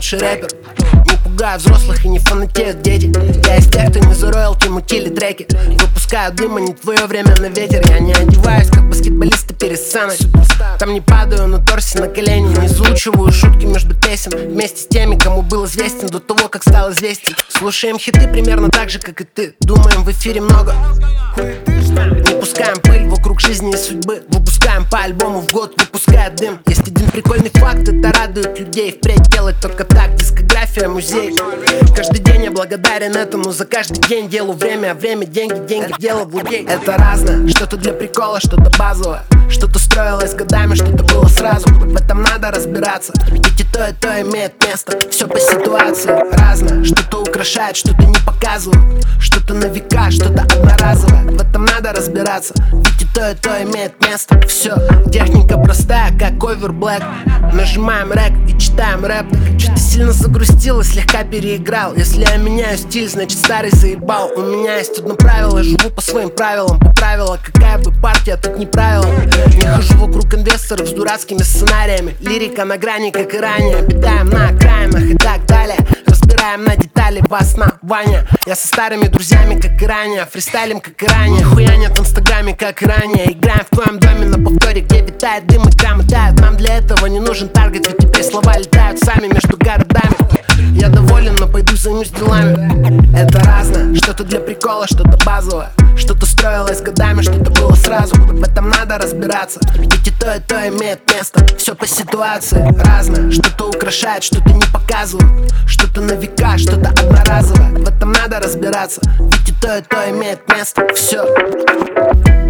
лучший рэпер. Не пугаю взрослых и не фанатеют дети. Я из тех, кто не за роялти мутили треки. Выпускаю дым, а не твое время на ветер. Я не одеваюсь, как баскетболисты перед сценой. Там не падаю на торсе на колени. Не заучиваю шутки между песен. Вместе с теми, кому был известен до того, как стал известен. Слушаем хиты примерно так же, как и ты. Думаем, в эфире много. Не пускаем пыль вокруг жизни и судьбы. Выпускаем по альбому в год, выпуская дым. Есть один прикольный факт, это радует людей. Впредь делать только так, дискография, музей. Каждый день я благодарен этому. За каждый день делу время, а время деньги, деньги дело в людей. Это разное, что-то для прикола, что-то базовое. Что-то строилось годами, что-то было сразу. В этом надо разбираться, ведь и то имеет место. Все по ситуации разное. Что-то украшает, что-то не показывают. Что-то на века, что-то одноразовое. В этом надо разбираться, ведь и то имеет место. Все, техника простая, как оверблэк. Нажимаем рэк и читаем рэп. Что-то сильно загрустил и слегка переиграл. Если я меняю стиль, значит старый заебал. У меня есть одно правило, живу по своим правилам. По правилам, какая бы партия, тут не правило. Не хожу вокруг инвесторов с дурацкими сценариями. Лирика на грани, как и ранее. Обитаем на окраинах и так далее. Разбираем на детали по основанию. Я со старыми друзьями, как и ранее. Фристайлим, как и ранее. Хуянят в инстаграме, как и ранее. Играем в твоем доме на повторе, где витает дым и граммы тают. Нам для этого не нужен таргет, ведь теперь слова летают сами между городами. Я доволен, но пойду займусь делами. Это разное, что-то для прикола, что-то базовое. Что-то строилось годами, что-то было сразу. В этом надо разбираться, ведь и то имеет место. Все по ситуации разное. Что-то украшает, что-то не показывают. Что-то на века, что-то одноразовое. В этом надо разбираться, ведь и то имеет место. Все.